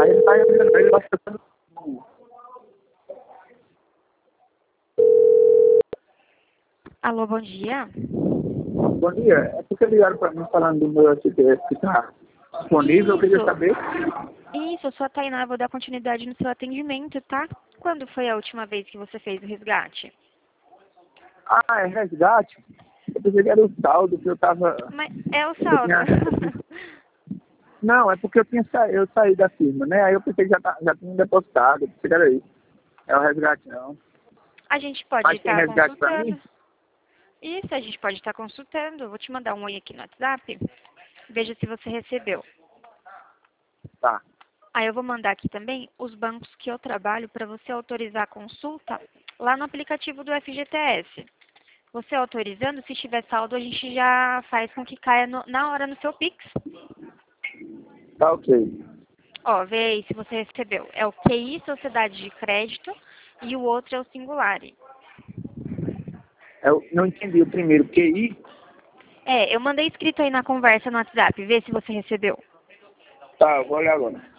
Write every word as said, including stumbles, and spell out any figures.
Aí ele tá entrando, ele vai ficando... Alô, bom dia. Bom dia, é porque ligaram para mim falando do meu S P S que está disponível, eu queria Isso. saber. Isso, eu sou a Tainá, vou dar continuidade no seu atendimento, tá? Quando foi a última vez que você fez o resgate? Ah, é resgate? Eu pensei que era o saldo que eu tava... Mas é o Eu saldo. tinha... Não, é porque eu tinha sa... eu saí da firma, né? Aí eu pensei que já, tá... já tinha depositado, eu pensei que era isso. É o resgate não. A gente pode Mas tem estar resgate para consultando. mim? Isso, a gente pode estar consultando. Eu vou te mandar um oi aqui no WhatsApp. Veja se você recebeu. Tá. Aí eu vou mandar aqui também os bancos que eu trabalho para você autorizar a consulta lá no aplicativo do F G T S. Você autorizando, se tiver saldo, a gente já faz com que caia no- na hora no seu Pix. Tá ok. Ó, vê aí se você recebeu. É o Q I Sociedade de Crédito e o outro é o Singulari. Eu não entendi o primeiro, Q I? É, eu mandei escrito aí na conversa no WhatsApp. Vê se você recebeu. Tá, eu vou olhar agora.